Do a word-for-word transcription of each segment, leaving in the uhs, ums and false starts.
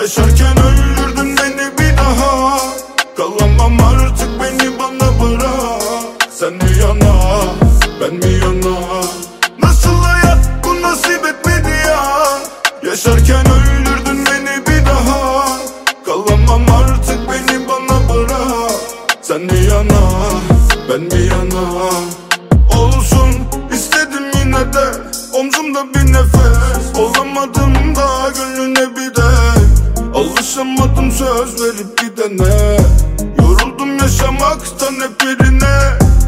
Yaşarken öldürdün beni bir daha. Kalamam artık, beni bana bırak. Sen mi yana, ben mi yana? Nasıl hayat bu nasip etmedi ya? Yaşarken öldürdün beni bir daha. Kalamam artık, beni bana bırak. Sen mi yana, ben mi yana? Olsun istedim yine de, omzumda bir nefes. Olamadım da gönlüne bir de. Alışamadım söz verip gidene. Yoruldum yaşamaktan hep birine.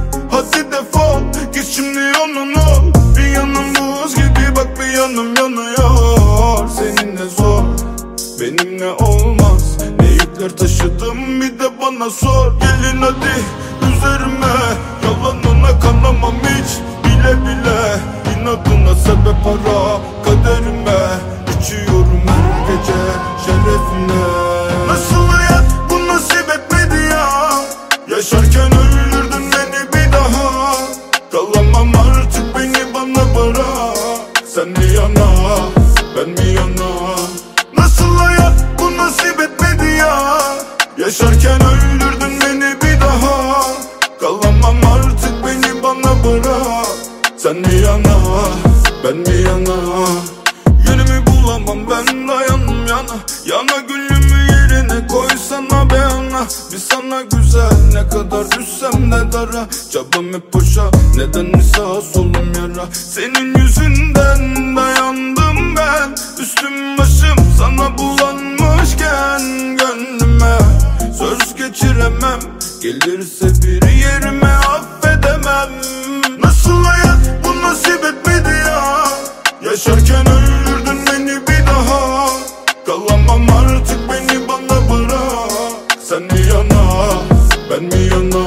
Hadi defol git şimdi onun ol. Bir yanım buz gibi bak, bir yanım yanıyor. Seninle zor, benimle olmaz. Ne yükler taşıdım bir de bana sor. Gelin hadi üzerime, yalanına kanamam hiç. Bile bile inadına sebep ara kaderime. İçiyorum her gece şerefine. Nasıl hayat bu nasip etmedi ya? Yaşarken öldürdün beni bir daha. Kalamam artık, beni bana bırak. Sen mi yana, ben mi yana? Nasıl hayat bu nasip etmedi ya? Yaşarken öldürdün beni bir daha. Kalamam artık, beni bana bırak. Sen mi yana, ben mi yana? Yönümü bulamam ben, dayanım yana. Yana gülümü yerine koysana be ana. Bir sana güzel, ne kadar düşsem ne dara. Çabam hep boşa, neden sağ solum yara. Senin yüzünden dayandım ben. Üstüm başım sana bulanmışken gönlüme söz geçiremem. Gelirse bir yerime affedemem. Nasıl hayat bu nasip etmedi ya? Yaşarken öldürdün beni bir daha. Kalamam artık, beni bana bırak. Sen mi yana, ben mi yana?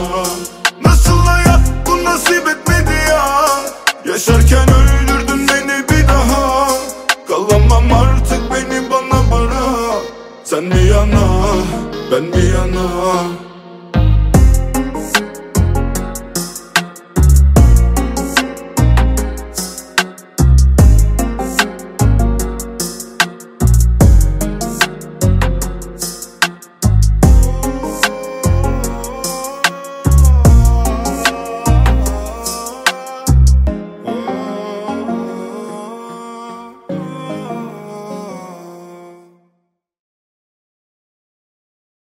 Nasıl hayat bu nasip etmedi ya? Yaşarken öldürdün beni bir daha. Kalamam artık, beni bana bırak. Sen mi yana, ben mi yana?